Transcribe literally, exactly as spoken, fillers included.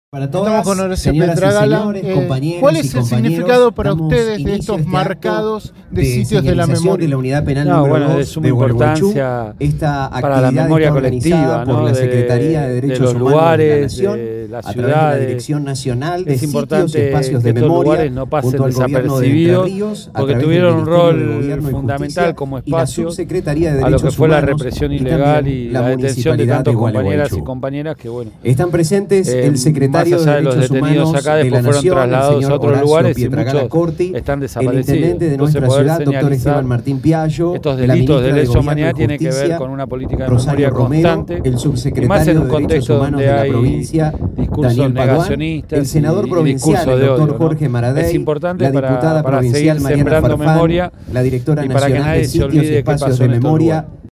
Para todas, Estamos con Horacio señoras y Petragala. señores, Eh, compañeras ¿Cuál y es el compañeros, significado para damos ustedes de inicio estos a este marcados acto de sitios de la señalización memoria? de la unidad penal No, número bueno, de dos suma de Gualeguaychú. importancia Esta para la actividad memoria está organizada colectiva, por ¿no? la de, Secretaría de de Derechos los Humanos lugares, de la Nación, de las a través de la ciudades. Dirección Nacional de Es Sitios y importante Espacios que de estos Memoria, lugares no pasen junto al Gobierno de Entre desapercibidos, Ríos, a porque través tuvieron del un Ministerio de rol Gobierno y fundamental Justicia como y la espacio Subsecretaría de a lo Derechos que fue la Humanos represión y ilegal también y la la detención de Municipalidad tantos de compañeras y Gualeguaychú. compañeras que, bueno, Están presentes eh, el secretario más de allá de los Derechos detenidos Humanos acá, de la después fueron Nación, el trasladados señor a otros Horacio lugares y Pietragala muchos Corti, están el desaparecidos. intendente de Entonces, nuestra poder ciudad, doctor señalizar Esteban Martín Piallo, estos la delitos ministra de de lesa Gobierno humanidad y tiene que ver Justicia, con una política de Rosario memoria Romero, constante, el y más en subsecretario un de Derechos contexto Humanos donde de la hay provincia, discursos Daniel Paduán, negacionistas el senador y, y provincial, discursos el de doctor odio, ¿no? Jorge Maradei, Es importante la para, diputada para provincial seguir Mariana sembrando Farfán, memoria la directora y para que nacional nadie de se Sitios y olvide qué Espacios pasó de en estos Memoria, lugares.